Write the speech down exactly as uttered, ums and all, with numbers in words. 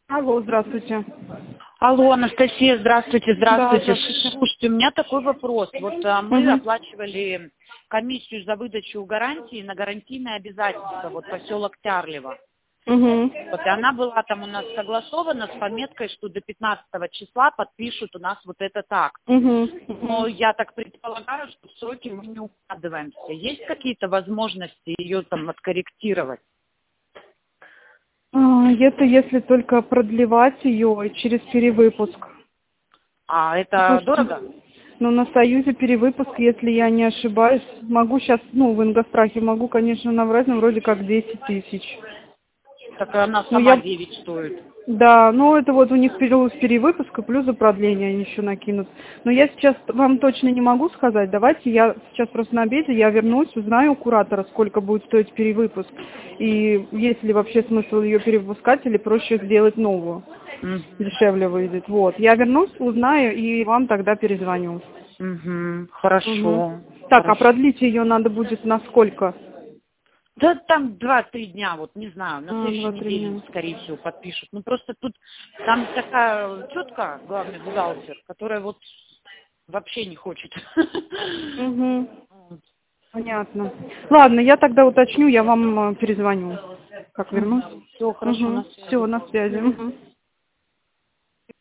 Алло, здравствуйте. Алло, Анастасия, здравствуйте, Да, здравствуйте. здравствуйте. Слушайте, у меня такой вопрос. Вот а, мы Угу. оплачивали комиссию за выдачу гарантии на гарантийное обязательство, вот поселок Тярлево. Угу. Вот, и она была там у нас согласована с пометкой, что до пятнадцатого числа подпишут у нас вот этот акт. Угу. Но я так предполагаю, что в сроки мы не укладываемся. Есть какие-то возможности ее там откорректировать? А, это если только продлевать ее через перевыпуск. А Потому это что, дорого? ну, на Союзе перевыпуск, если я не ошибаюсь, могу сейчас, ну, в Ингострахе могу, конечно, набрать, но вроде как десять тысяч. Так она Ну, сама я, девять стоит. да, ну, это вот у них плюс перевыпуск и плюс за продление они еще накинут. Но я сейчас вам точно не могу сказать. Давайте я сейчас просто на обеде, я вернусь, узнаю у куратора, сколько будет стоить перевыпуск. И есть ли вообще смысл ее перевыпускать или проще сделать новую. Мгм. Дешевле выйдет. Вот. Я вернусь, узнаю и вам тогда перезвоню. Мгм. Угу. Хорошо, Так, а хорошо. продлить ее надо будет на сколько? Да там два-три дня, вот не знаю, на А, следующей два-три неделе, дня. скорее всего, подпишут. Ну просто тут там такая тетка, главный бухгалтер, которая вот вообще не хочет. Угу. Вот. Понятно. Ладно, я тогда уточню, я вам э, перезвоню, как вернусь. Все хорошо, Угу. на связи. Все, на связи. Мгм.